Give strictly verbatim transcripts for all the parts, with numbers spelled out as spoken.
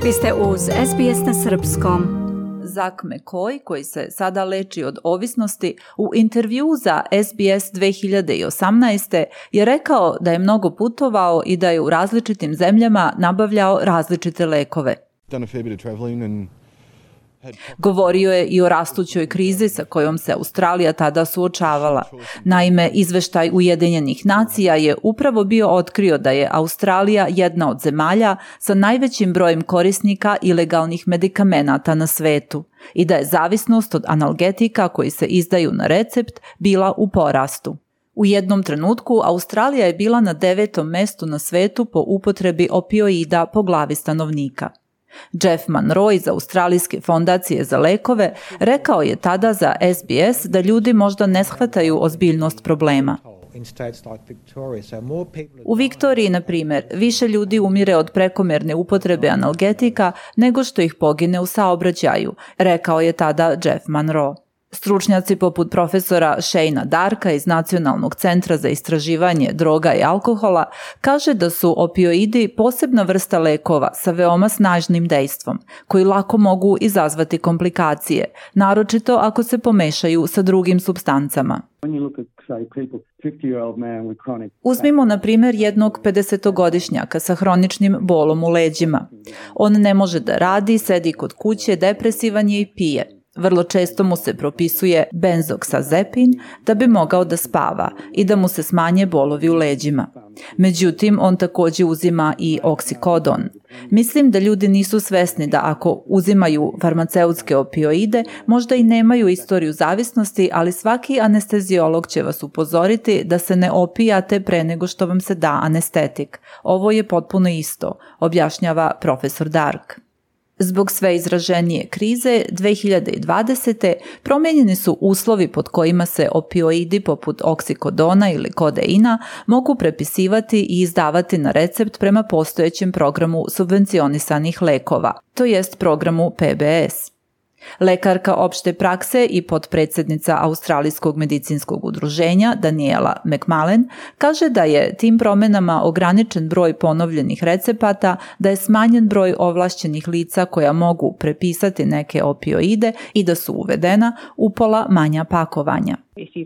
Vi ste uz S B S na srpskom. Zak McCoy, koji se sada leči od ovisnosti, u intervju za S B S dve hiljade osamnaeste. je rekao da je mnogo putovao i da je u različitim zemljama nabavljao različite lekove. Govorio je i o rastućoj krizi sa kojom se Australija tada suočavala. Naime, izveštaj Ujedinjenih nacija je upravo bio otkrio da je Australija jedna od zemalja sa najvećim brojem korisnika ilegalnih medikamenata na svetu i da je zavisnost od analgetika koji se izdaju na recept bila u porastu. U jednom trenutku Australija je bila na devetom mestu na svetu po upotrebi opioida po glavi stanovnika. Jeff Monroe iz Australijske fondacije za lekove rekao je tada za S B S da ljudi možda ne shvataju ozbiljnost problema. U Viktoriji, na primjer, više ljudi umire od prekomerne upotrebe analgetika nego što ih pogine u saobraćaju, rekao je tada Jeff Monroe. Stručnjaci poput profesora Shayna Darka iz Nacionalnog centra za istraživanje droga i alkohola kaže da su opioidi posebna vrsta lekova sa veoma snažnim dejstvom, koji lako mogu izazvati komplikacije, naročito ako se pomešaju sa drugim supstancama. Uzmimo na primjer jednog pedesetogodišnjaka sa hroničnim bolom u leđima. On ne može da radi, sedi kod kuće, depresivan je i pije. Vrlo često mu se propisuje benzoksazepin da bi mogao da spava i da mu se smanje bolovi u leđima. Međutim, on također uzima i oksikodon. Mislim da ljudi nisu svesni da ako uzimaju farmaceutske opioide, možda i nemaju istoriju zavisnosti, ali svaki anesteziolog će vas upozoriti da se ne opijate pre nego što vam se da anestetik. Ovo je potpuno isto, objašnjava profesor Dark. Zbog sve izraženije krize dve hiljade dvadesete. promijenjeni su uslovi pod kojima se opioidi poput oksikodona ili kodeina mogu prepisivati i izdavati na recept prema postojećem programu subvencionisanih lekova, to jest programu P B S. Lekarka opšte prakse i potpredsjednica Australijskog medicinskog udruženja Daniela McMullen kaže da je tim promjenama ograničen broj ponovljenih recepata, da je smanjen broj ovlašćenih lica koja mogu prepisati neke opioide i da su uvedena upola manja pakovanja.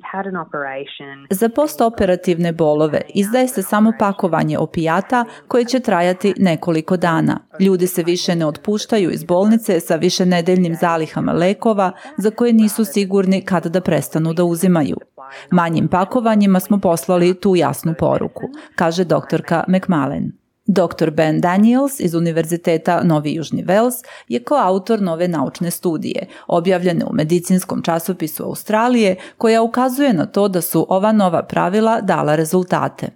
Za postoperativne bolove izdaje se samo pakovanje opijata koje će trajati nekoliko dana. Ljudi se više ne otpuštaju iz bolnice sa višenedeljnim zalihama lekova za koje nisu sigurni kada da prestanu da uzimaju. Manjim pakovanjima smo poslali tu jasnu poruku, kaže doktorka McMullen. doktor Ben Daniels iz Univerziteta Novi Južni Vels je koautor nove naučne studije, objavljene u medicinskom časopisu Australije, koja ukazuje na to da su ova nova pravila dala rezultate.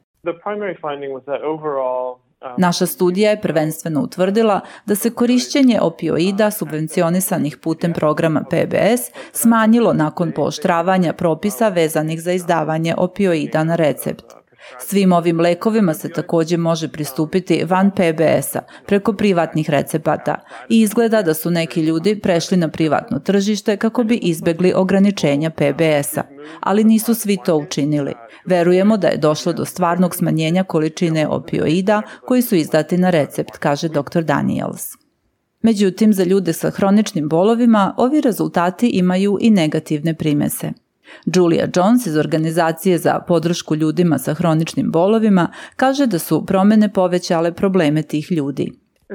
Naša studija je prvenstveno utvrdila da se korišćenje opioida subvencionisanih putem programa P B S smanjilo nakon pooštravanja propisa vezanih za izdavanje opioida na recept. Svim ovim lekovima se također može pristupiti van P B S-a, preko privatnih recepata i izgleda da su neki ljudi prešli na privatno tržište kako bi izbjegli ograničenja P B S-a, ali nisu svi to učinili. Verujemo da je došlo do stvarnog smanjenja količine opioida koji su izdati na recept, kaže doktor Daniels. Međutim, za ljude sa hroničnim bolovima ovi rezultati imaju i negativne primese. Julia Jones iz Organizacije za podršku ljudima sa hroničnim bolovima kaže da su promjene povećale probleme tih ljudi.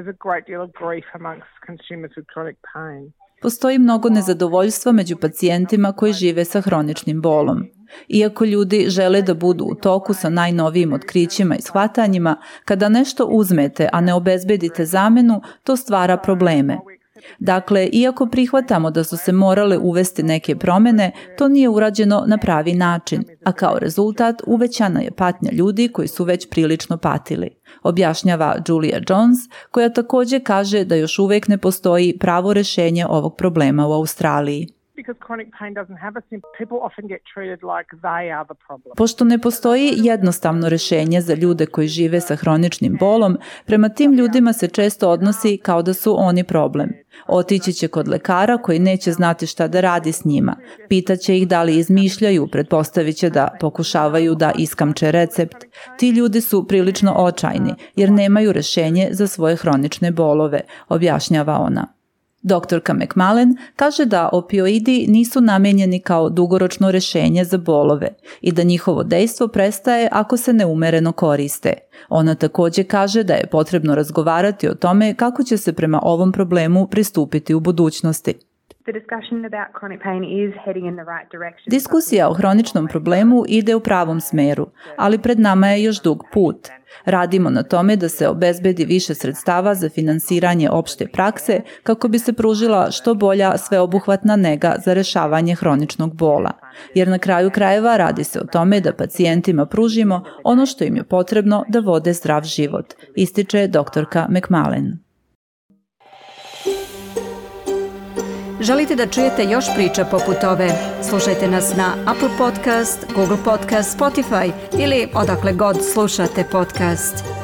Postoji mnogo nezadovoljstva među pacijentima koji žive sa hroničnim bolom. Iako ljudi žele da budu u toku sa najnovijim otkrićima i shvatanjima, kada nešto uzmete, a ne obezbedite zamenu, to stvara probleme. Dakle, iako prihvatamo da su se morale uvesti neke promjene, to nije urađeno na pravi način, a kao rezultat uvećana je patnja ljudi koji su već prilično patili, objašnjava Julia Jones, koja također kaže da još uvijek ne postoji pravo rješenje ovog problema u Australiji. Pošto ne postoji jednostavno rešenje za ljude koji žive sa hroničnim bolom, prema tim ljudima se često odnosi kao da su oni problem. Otići će kod lekara koji neće znati šta da radi s njima. Pitaće ih da li izmišljaju, pretpostavit će da pokušavaju da iskamče recept. Ti ljudi su prilično očajni jer nemaju rešenje za svoje hronične bolove, objašnjava ona. Doktorka McMullen kaže da opioidi nisu namenjeni kao dugoročno rešenje za bolove i da njihovo dejstvo prestaje ako se neumereno koriste. Ona također kaže da je potrebno razgovarati o tome kako će se prema ovom problemu pristupiti u budućnosti. Diskusija o hroničnom problemu ide u pravom smeru, ali pred nama je još dug put. Radimo na tome da se obezbedi više sredstava za finansiranje opšte prakse kako bi se pružila što bolja sveobuhvatna nega za rešavanje hroničnog bola. Jer na kraju krajeva radi se o tome da pacijentima pružimo ono što im je potrebno da vode zdrav život, ističe doktorka McMullen. Želite da čujete još priča poput ove? Slušajte nas na Apple Podcast, Google Podcast, Spotify ili odakle god slušate podcast.